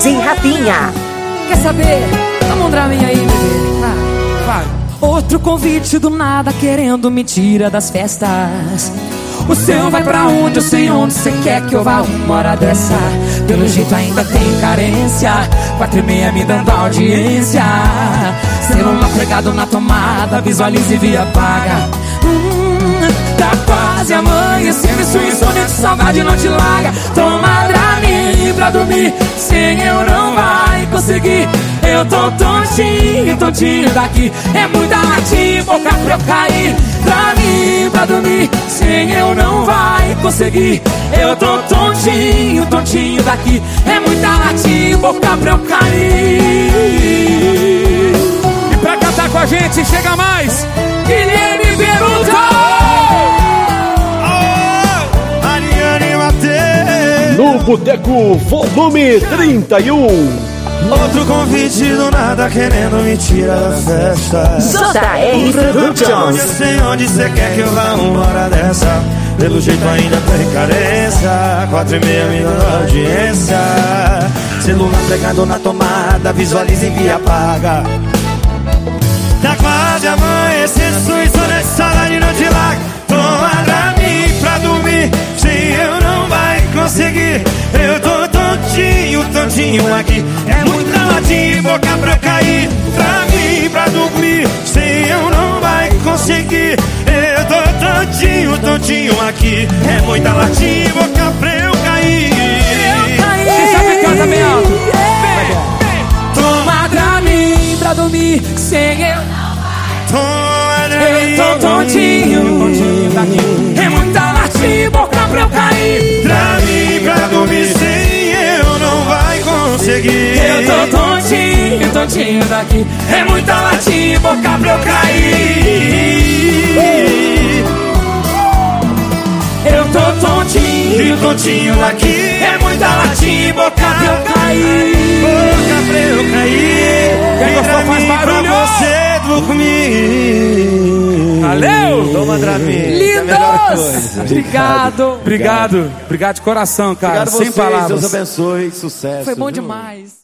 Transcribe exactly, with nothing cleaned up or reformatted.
D J Rafinha. Quer saber? Toma um draminha aí, bebê. Vai, vai. Outro convite do nada querendo me tirar das festas. O seu vai pra onde? Eu sei onde cê quer que eu vá uma hora dessa. Pelo jeito ainda tem carência. Quatro e meia me dando audiência. Celular pregado na tomada, visualize via paga. Hum, tá quase amanhecendo e sua insônia de saudade não te larga. Toma Dramin pra dormir, sem eu não vai conseguir. Eu tô tontinho, tontinho daqui. É muita latinha, boca pra eu cair. Dramin pra dormir, sem eu não vai conseguir. Eu tô tontinho, tontinho daqui. É muita latinha, boca pra eu cair. E pra cantar com a gente, chega mais Guilherme Beruto! Oh, Ariane Mateus. No Boteco Volume trinta e um. Outro convite do nada querendo me tirar da festa. J R Productions. Eu sei onde cê quer que eu vá uma hora dessa. Pelo jeito ainda tem carência. Quatro e meia me dando audiência. Celular pegado na tomada, visualize e via paga. Tá quase amanhecendo, sua insônia de saudade não te larga. Toma Dramin pra dormir, sem eu não vai conseguir. Eu tô tontinho, tontinho aqui. É muita latinha e boca pra eu cair. Dramin pra dormir, sem eu não vai conseguir. Eu tô tontinho, tontinho aqui. É muita latinha e boca pra eu cair. Eu caí. Quem sabe canta bem alto. Toma Dramin pra dormir, sem eu não vai. Toma Dramin. Eu tô tontinho, tontinho daqui. É muita latinha e boca pra eu cair. Dramin pra dormir, sem eu não vai conseguir. Eu tô tontinho, tontinho daqui. É muita latinha e boca pra eu cair. Eu tô tontinho, tontinho daqui. É muita latinha e boca pra eu cair. Boca pra eu cair. Quem gostou faz barulho. Pra você dormir. Valeu! Toma Dramin. Lindos! Obrigado. Obrigado, obrigado de coração, cara. Obrigado Sem vocês, palavras. Deus abençoe, sucesso. Foi bom viu? demais.